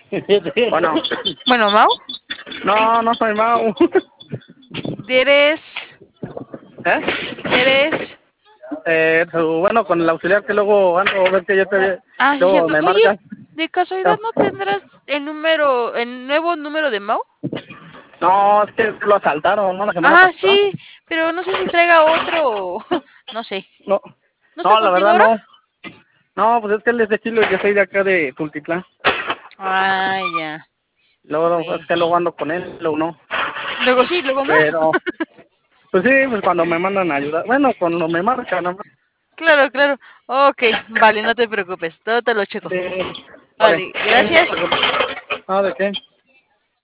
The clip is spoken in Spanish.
Bueno, Bueno, Mau, no, no soy Mau. eres, ¿Eh? eres. Bueno, con el auxiliar que luego ando, ves que yo te, Ah, sí, luego cierto. me Oye, marcas. de casualidad, ¿no tendrás el nuevo número de Mau? No, es que lo asaltaron, ¿no? La semana Ah, pasada. sí, pero no sé si traiga otro. No sé. No, ¿No está no, la contigo verdad ahora? no. No, pues es que él es de Chile y yo soy de acá de Tultitlán. Ah, ya. Luego, es Bueno. que luego ando con él, luego no. Luego sí, luego no. Pero, pues sí, pues cuando me mandan a ayudar. Bueno, cuando me marcan, ¿no? Claro, claro. Ok, vale, no te preocupes. Todo te lo checo. Sí, vale. Vale, gracias. No, ¿de qué?